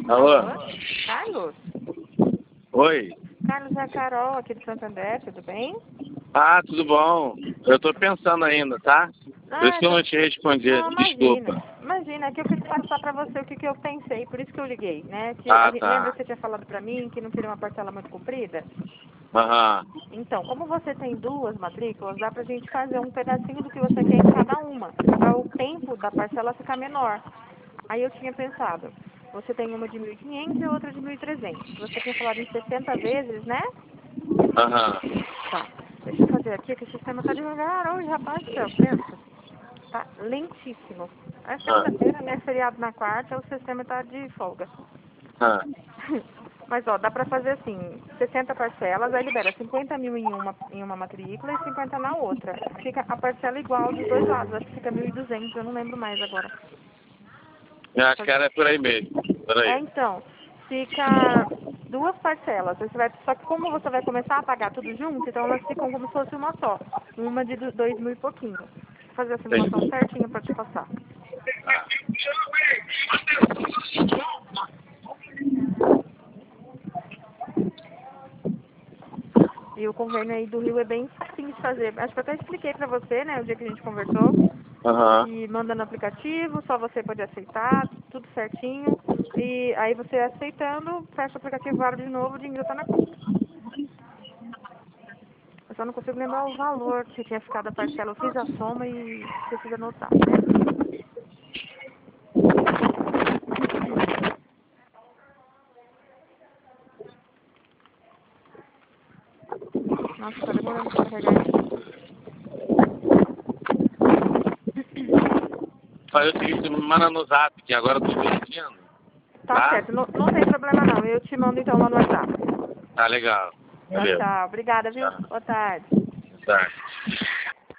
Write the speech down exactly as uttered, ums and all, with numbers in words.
Alô? Alô? Carlos? Oi. Carlos, é a Carol aqui de Santo André, tudo bem? Ah, tudo bom. Eu tô pensando ainda, tá? Por isso Ah, que eu tô... não te respondi. Não, imagina. Desculpa. Imagina, é que eu queria passar pra você o que, que eu pensei, por isso que eu liguei, né? Que a Ah, gente... Lembra tá. que você tinha falado pra mim que não queria uma parcela muito comprida? Aham. Então, como você tem duas matrículas, dá pra gente fazer um pedacinho do que você quer em cada uma, para o tempo da parcela ficar menor. Aí eu tinha pensado, você tem uma de mil e quinhentos e outra de mil e trezentos. Você tinha falado em sessenta vezes, né? Aham. Tá. Deixa eu fazer aqui, que o sistema tá devagar hoje, rapaz do céu, pensa. Tá lentíssimo. É Ah. segunda-feira, né? Feriado na quarta, o sistema tá de folga. Ah. Mas, ó, dá pra fazer assim, sessenta parcelas, aí libera cinquenta mil em uma, em uma matrícula e cinquenta na outra. Fica a parcela igual dos dois lados, acho que fica mil e duzentos, eu não lembro mais agora. Eu acho que era por aí mesmo. Por É, aí. então, fica duas parcelas. Você vai, só que como você vai começar a pagar tudo junto, então elas ficam como se fosse uma só. Uma de do- dois mil e pouquinho. Vou fazer a simulação Entendi. certinha pra te passar. E o convênio aí do Rio é bem facinho de fazer. Acho que eu até expliquei pra você, né, o dia que a gente conversou. Aham. E manda no aplicativo, só você pode aceitar, tudo certinho. E aí você aceitando, fecha o aplicativo, abre de novo, o dinheiro tá na conta. Eu só não consigo lembrar o valor que tinha ficado a parcela. Eu fiz a soma e esqueci de anotar. Nossa, tá demorando pra carregar aqui. Faz o seguinte, me manda no zap, que agora eu tô dirigindo. Tá Tá? certo, não, não tem problema não. Eu te mando então lá no WhatsApp. Tá legal. Tchau, Valeu. tchau. Obrigada, viu? Tchau. Boa tarde. Tá.